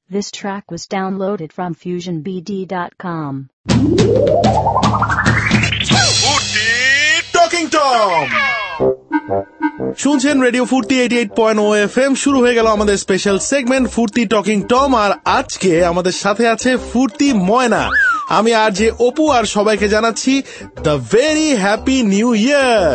This track was downloaded from FusionBD.com. Talking Tom শুনছেন radio Foorti 88.0 FM। শুরু হয়ে গেল আমাদের special segment Foorti Talking Tom. আর আজকে আমাদের সাথে আছে ফুর্তি ময়না। আমি আর যে অপু আর সবাইকে জানাচ্ছি the very happy new year.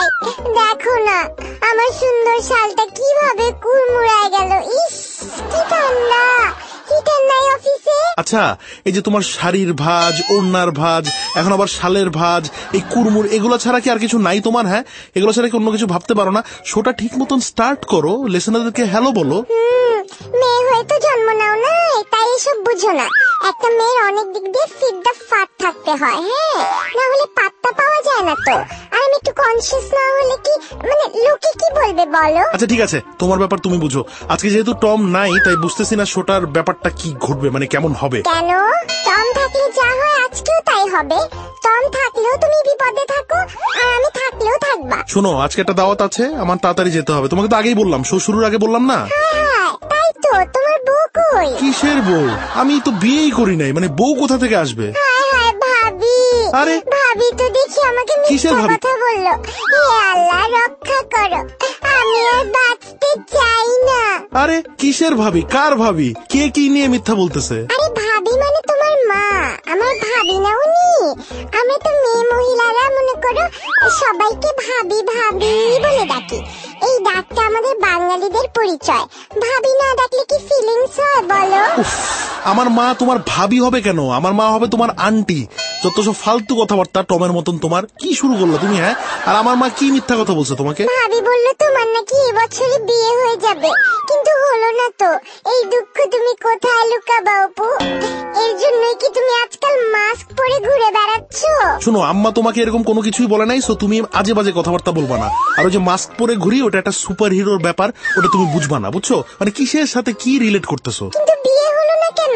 দেখো না আমার সুন্দর শালটা কিভাবে কুড়মুড়ায় গেল। ইস কি ঠান্ডা, হিটার নাই অফিসে। আচ্ছা, এই যে তোমার শাড়ির ভাঁজ, ওড়নার ভাঁজ, এখন আবার শালের ভাঁজ, এই কুড়মুড়, এগুলো ছাড়া কি আর কিছু নাই তোমার? হ্যাঁ, এগুলো ছাড়া কি অন্য কিছু ভাবতে পারো না? শোটা ঠিক মতন স্টার্ট করো, লিসেনারদেরকে হ্যালো বলো। মেয়ে হয়ে তো জন্ম নাও না, তাই এসব বুঝো না। একটা মেয়ের অনেক দিক দিয়ে ফিট দা ফাট থাকতে হয়, হ্যাঁ, না হলে পাত্তা পাওয়া যায় না তো। আর আমি একটু কনসিয়াস না হলে কি মানে লোকে কি বলবে বলো? আচ্ছা ঠিক আছে, তোমার ব্যাপার তুমি বুঝো। আজকে যেহেতু টম নাই তাই বুঝতেছি না শোটার ব্যাপারটা কি ঘটবে, মানে কেমন হবে। কেন? টম থাকলে যা হয় আজকেও তাই হবে। টম থাকলেও তুমি বিপদে থাকো আর আমি থাকলেও থাকবা। শোনো, আজকে একটা দাওয়াত আছে, আমার তাড়াতাড়ি যেতে হবে। তোমাকে তো আগেই বললাম, শো শুরুর আগে বললাম না? হ্যাঁ তাই তো। তোমার বউ কই? কিসের বউ? আমি তো বিয়েই করি নাই, মানে বউ কোথা থেকে আসবে? ভাবি। আরে ভাবি তো দেখি আমাকে মিথ্যা কথা বললো। হে আল্লাহ রক্ষা করো, আমি আর বাঁচতে চাই না। আরে কিসের ভাবি? কার ভাবি? কে কি নিয়ে মিথ্যা বলতেছে? আরে ভাবি মানে তোমার মা, আমার ভাবি না উনি। আমরা তো মেয়ে মহিলারা মনে করো সবাইকে ভাবি ভাবি বলে ডাকি। এই ডাকটা আমাদের বাঙালিদের পরিচয়। ভাবি না ডাকলে কি ফিলিংস হয় বলো? আমার মা তোমার ভাবি হবে কেন? আমার মা হবে তোমার আন্টি। যত সব ফালতু কথাবার্তা টমের মতন। তোমার কি শুরু করলো তুমি? হ্যাঁ, আর আমার মা কি মিথ্যা কথা বলছে তোমাকে? ভাবি বললো তোমার নাকি এবছরই বিয়ে হয়ে যাবে, কিন্তু হলো না তো। এই দুঃখ তুমি কোথায় লুকাবা অপু? এর জন্যই কি তুমি আজকাল মাস্ক পরে ঘুরে বেড়াচ্ছ? শোনো, আম্মা তোমাকে এরকম কোনো কিছুই বলে নাই, সো তুমি আজে বাজে কথাবার্তা বলবা না। আর ওই যে মাস্ক পরে ঘুরি, ওটা একটা সুপার হিরোর ব্যাপার, ওটা তুমি বুঝবা না, বুঝছো? মানে কিসের সাথে কি রিলেট করতেছো? কিন্তু বিয়ে হলো না কেন?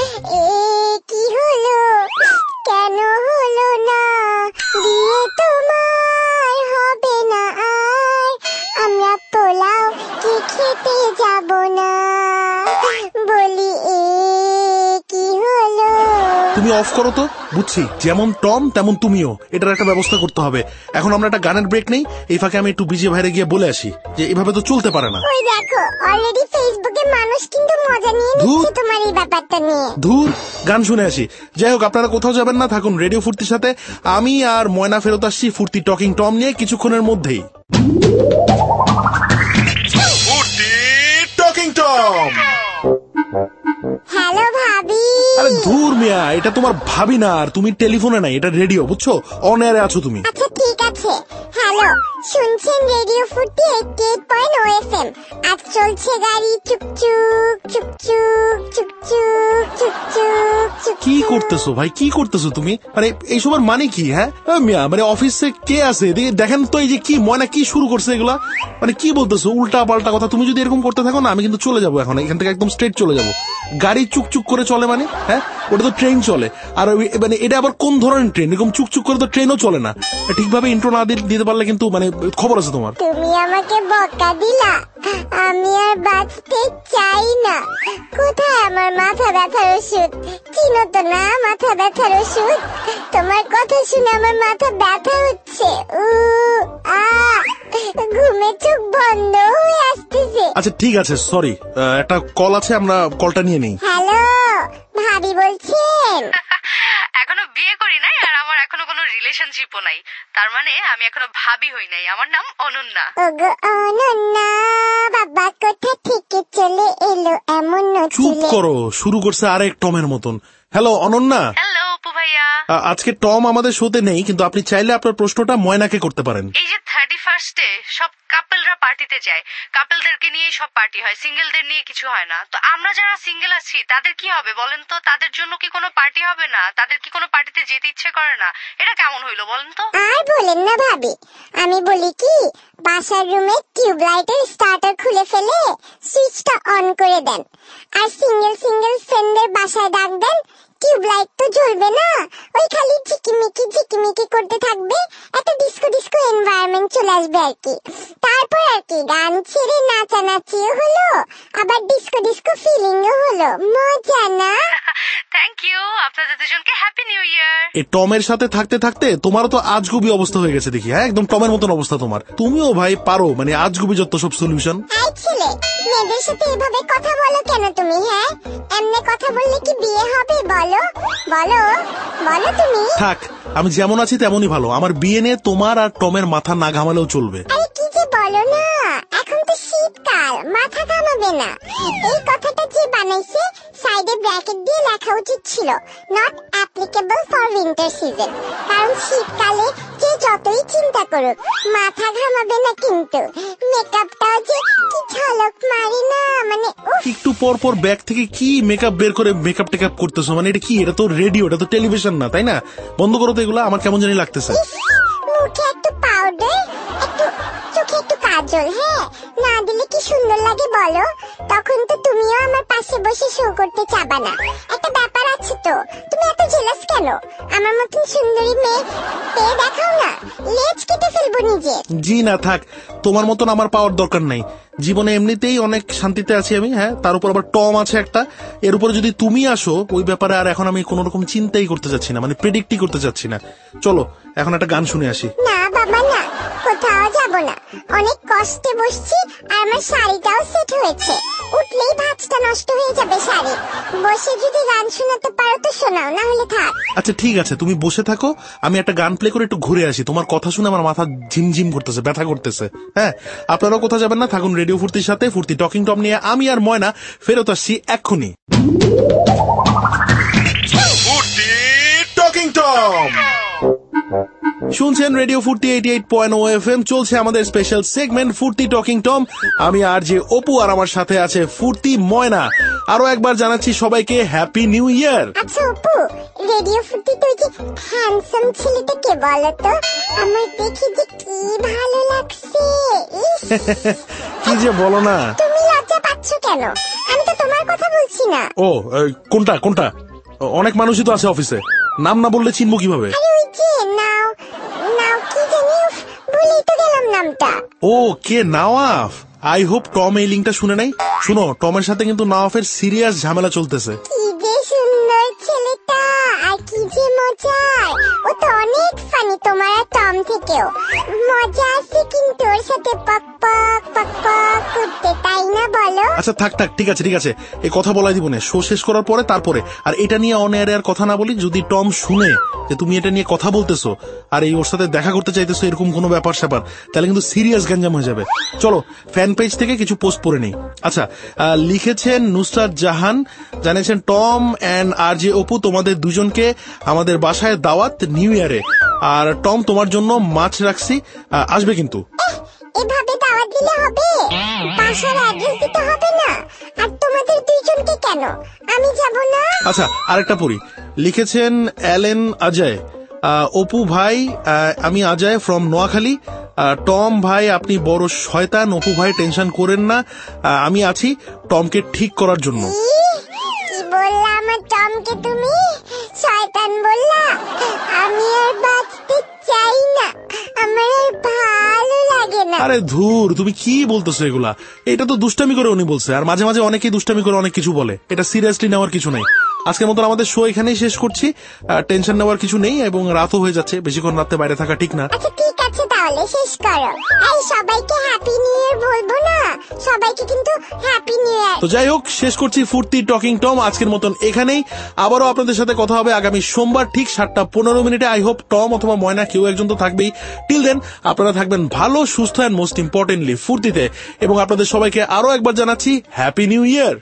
কি হলো? কেন হলো না বিয়ে? তোমার হবে না আর আমরা পোলাও কি খেতে যাব না? বলি কি হলো? তুমি অফ করো তো। বুঝছি, যেমন টম তেমন তুমিও। এটার একটা ব্যবস্থা করতে হবে। এখন আমরা একটা গানের ব্রেক নেই, এই ফাঁকে আমি একটু বিজে ভাইরে গিয়ে বলে আসি যে এভাবে তো চলতে পারে না। ওই দেখো অলরেডি ফেসবুকে মানুষ কিন্তু মজা নিয়ে নিচ্ছে তোমার এই ব্যাপারটা নিয়ে। ধুর, গান শুনে আসি। যাই হোক, আপনারা কোথাও যাবেন না, থাকুন রেডিও ফুর্তির সাথে। আমি আর ময়না ফেরত আসছি ফুর্তি টকিং টম নিয়ে কিছুক্ষণের মধ্যেই। Talking Tom. হ্যালো ভাবি। আরে ধুর মিয়া, এটা তোমার ভাবি না, আর তুমি টেলিফোনে নাই, এটা রেডিও, বুঝছো? অন এয়ারে আছো তুমি। আচ্ছা ঠিক আছে। হ্যালো, শুনছেন রেডিও ফুর্তি 88.0 FM। আজ চলছে গাড়ি চুকচুক চুকচুক চুকচুক চুকচুক চুক। কি করতেছো ভাই? কি করতেছো তুমি? মানে এইসবের মানে কি? হ্যাঁ মিয়া, মানে অফিসে কে আছে এদিকে দেখেন তো। এই যে কি ময়না কি শুরু করছে এগুলা? মানে কি বলতেছো উল্টা পাল্টা কথা? তুমি যদি এরকম করতে থাকো না, আমি কিন্তু চলে যাবো এখন এখান থেকে, একদম স্ট্রেট চলে যাবো। গাড়ি চুকচুক করে চলে মানে? হ্যাঁ, ওটা তো ট্রেন চলে। আর মানে এটা আবার কোন ধরনের ট্রেন? এরকম চুকচুক করে তো ট্রেনও চলে না। ঠিকভাবে ইন্ট্রো না দিতে পারলে কিন্তু মানে খবর আছে তোমার। তুমি আমাকে বকা দিলা, আমি আর বাঁচতে চাই না। কোথায় আমার মাথা ব্যথার ওষুধ? চিনো তো না মাথা ব্যথার ওষুধ? তোমার কথা শুনে আমার মাথা ব্যথা হচ্ছে। ঘুমে চোখ বন্ধ হয়ে আসতেছে। আচ্ছা ঠিক আছে, সরি, একটা কল আছে, আমরা কলটা নিয়ে নেই। হ্যালো, ভাবি বলছেন? এখনো বিয়ে করি নাই আর আমার এখনো কোনো রিলেশনশিপও নাই, তার মানে আমি এখনো ভাবি হই নাই। আমার নাম অনন্যা। ওগো অনন্যা, বাবা কোথা থেকে চলে এলো এমন নচিলে। চুপ করো, শুরু করছে আরেক টমের মতন। হ্যালো অনন্যা। হ্যালো অপু ভাইয়া। আজকে টম আমাদের শোতে নেই, কিন্তু আপনি চাইলে আপনার প্রশ্নটা ময়নাকে করতে পারেন। এই যে 31st-এ সব কাপলরা পার্টিতে যায়, কাপলদেরকে নিয়ে সব পার্টি হয়, সিঙ্গেলদের নিয়ে কিছু হয় না। তো আমরা যারা সিঙ্গেল আছি তাদের কি হবে বলেন তো? তাদের জন্য কি কোনো পার্টি হবে না? তাদের কি কোনো পার্টিতে যেতে ইচ্ছে করে না? এটা কেমন হইলো বলেন তো? আর বলেন না ভাবি, আমি বলি কি, বাসার রুমে টিউবলাইটের স্টার্টার খুলে ফেলে সুইচটা অন করে দেন, আর সিঙ্গেল ফ্রেন্ডদের বাসায় ডাক দেন, টিউবলাইট তো জ্বলবে না, ওই খালি ঝিকিমিকি করতে থাকবে, একটা ডিস্কো ডিস্কো এনভায়রনমেন্ট চলে আসবে আর কি। তারপর আর কি গান ছেড়ে নাচানাচিও হলো, আবার ডিস্কো ডিস্কো ফিলিংও হলো, মজা না? থ্যাংক ইউ, আপনাদের দুজনকে হ্যাপি নিউ ইয়ার। এই টমের সাথে থাকতে থাকতে তোমারও তো আজগুবি অবস্থা হয়ে গেছে দেখি। হ্যাঁ, একদম টমের মতন অবস্থা তোমার। তুমিও ভাই পারো মানে আজগুবি যত সব সলিউশন। এই ছেলে, মেয়েদের সাথে এভাবে কথা বলো কেন তুমি? হ্যাঁ, এমনি কথা বললে কি বিয়ে হবে? বলো বলো বলো তুমি। থাক, আমি যেমন আছি তেমনই ভালো। আমার বিয়ে নিয়ে তোমার আর টমের মাথা না ঘামালেও চলবে। আরে কি যে বলো না, এখন তো শীতকাল, মাথা ঘামাবে না। এই কথাটা যে বানাইছে সাইডে ব্র্যাকেট দিয়ে লেখা উচিত ছিল, not applicable for winter season. কারণ শীতকালে যে যতই চিন্তা করুক মাথা ঘামাবে না, কিন্তু মেকআপটাও যে কি ঝলক মারে না, মানে একটু পর পর ব্যাগ থেকে কি মেকআপ বের করে মেকআপ টেকআপ করতেছো, মানে এটা কি? এটা তো রেডিও, এটা তো টেলিভিশন না, তাই না? বন্ধ করো তো এগুলো, আমার কেমন জানি লাগতেছে। মুখে একটু পাউডার, একটু চোখে একটু কাজল, হ্যাঁ না দিলে কি সুন্দর লাগে বলো? তখন তো তুমিও আমার পাশে বসে শো করতে চাবা না। একটা ব্যাপার আছে তো, তুমি এত জেলাস কেন? আমার মতন সুন্দরী মেয়ে পেয়ে দেখাও না, লেজ কেটে ফেলবো নিজে। জি না, থাক, তোমার মতন আমার পাওয়ার দরকার নাই। জীবনে এমনিতেই অনেক শান্তিতে আছি আমি। হ্যাঁ, তার উপর আবার টম আছে একটা, এর উপরে যদি তুমি আসো ওই ব্যাপারে আর এখন আমি কোন রকম চিন্তাই করতে যাচ্ছি না, মানে প্রেডিক্টই করতে যাচ্ছি না। চলো এখন একটা গান শুনে আসি। না বাবা না, কোথাও যাব না, অনেক কষ্টে বসছি আর আমার শাড়িটাও সেট হয়েছে, উঠলেই ভাঁজটা নষ্ট হয়ে যাবে শাড়ি। বসে যদি গান শোনাতে পারো তো শোনাও, না হলে থাক। আচ্ছা ঠিক আছে, তুমি বসে থাকো, আমি একটা গান প্লে করে একটু ঘুরে আসি। তোমার কথা শুনে আমার মাথা ঝিমঝিম করতেছে, ব্যথা করতেছে। হ্যাঁ, আপনারাও কোথাও যাবেন না, থাকুন রেডিও ফুর্তির সাথে। ফুর্তি টকিং টম নিয়ে আমি আর ময়না ফেরত আসছি এক্ষুনি। ফুর্তি টকিং টম শুনছেন রেডিও ফুর্তি 88.0 FM। চলছে আমাদের special segment Foorti Talking Tom. আমি আর যে অপু, আর আমার সাথে আছে ফুর্তি ময়না। আরো একবার জানাচ্ছি সবাইকে হ্যাপি নিউ ইয়ার। আচ্ছা অপু, রেডিও ফুর্তিতে ওই যে হ্যান্ডসাম ছেলেটা কে বলো তো? আমার দেখি যে কি ভালো লাগছে। কি যে বলো না। তুমি লজ্জা পাচ্ছ কেন? আমি তো তোমার কথা বলছি না। ও, কোনটা কোনটা? অনেক মানুষই তো আছে অফিসে, নাম না বললে চিনবো কিভাবে? আরে ওই যে নাও নাও কি জানি, ভুলেই তো গেলাম নামটা। ও, কে নওয়াফ? আই হোপ টম এই লিঙ্কটা শুনে নাই। শুনো, টমের সাথে কিন্তু নওয়াফের সিরিয়াস ঝামেলা চলতেছে। কি যে সুন্দর ছেলেটা, আর কি যে মজার। ও তো অনেক ফানি, তোমার আর টম থেকেও মজা আছে কিন্তু ওর সাথে পক পক পক পক করতে, তাই না বলো? আচ্ছা থাক থাক, ঠিক আছে ঠিক আছে, এই কথা বলাই দিব না, শো শেষ করার পরে তারপরে। আর এটা নিয়ে অন এয়ারে আর কথা না বলি। যদি টম শুনে যে তুমি এটা নিয়ে কথা বলতেছো আর এই ওর সাথে দেখা করতে চাইতেছো এরকম কোনো ব্যাপার স্যাপার, তাহলে কিন্তু সিরিয়াস গ্যাঞ্জাম হয়ে যাবে। চলো ফ্যান পেজ থেকে কিছু পোস্ট পড়ে নেই। আচ্ছা, লিখেছেন নুসরাত জাহান, জানিয়েছেন Tom and R J Apu, তোমাদের দুজনকে আমাদের বাসায় দাওয়াত নিউ ইয়ারে। আর টম, তোমার জন্য মাছ রাখছি, আসবে কিন্তু। এভাবে দাওয়াত দিলে হবে? বাসার অ্যাড্রেস দিতে হবে না? আর তোমাদের দুইজনকে কেন? আমি যাব না। আচ্ছা আরেকটা পড়ি। লিখেছেন অ্যালেন অজয়, অপু ভাই আমি অজয় ফ্রম নোয়াখালী। টম ভাই আপনি বড় শয়তান, অপু ভাই টেনশন করেন না, আমি আছি টমকে ঠিক করার জন্য। কি বললা আমার টমকে তুমি? শয়তান বললা? আমি আর বাঁচতে চাই না, আমার আর ভালো লাগে না। আরে ধুর, তুমি কি বলতেছো এগুলা? এটা তো দুষ্টামি করে উনি বলছে, আর মাঝে মাঝে অনেকেই দুষ্টামি করে অনেক কিছু বলে, এটা সিরিয়াসলি নেওয়ার কিছু নাই। আজকের মতন আমাদের শো এখানেই শেষ করছি। টেনশন নেওয়ার কিছু নেই, এবং রাতও হয়ে যাচ্ছে, বেশিক্ষণ রাতে বাইরে থাকা ঠিক না। আচ্ছা ঠিক আছে, তাহলে শেষ করো। এই সবাইকে হ্যাপি নিউ ইয়ার বলবো না? সবাইকে কিন্তু হ্যাপি নিউ ইয়ার। তো যাই হোক, শেষ করছি ফুর্তি টকিং টম আজকের মতন এখানেই। আবারও আপনাদের সাথে কথা হবে আগামী সোমবার ঠিক 7:15 আই হোপ টম অথবা ময়না কেউ একজন তো থাকবেই। টিল দেন আপনারা থাকবেন ভালো, সুস্থ এন্ড মোস্ট ইম্পর্টেন্টলি ফুর্তিতে। এবং আপনাদের সবাইকে আরো একবার জানাচ্ছি happy new year.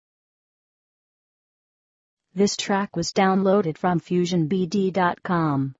This track was downloaded from FusionBD.com.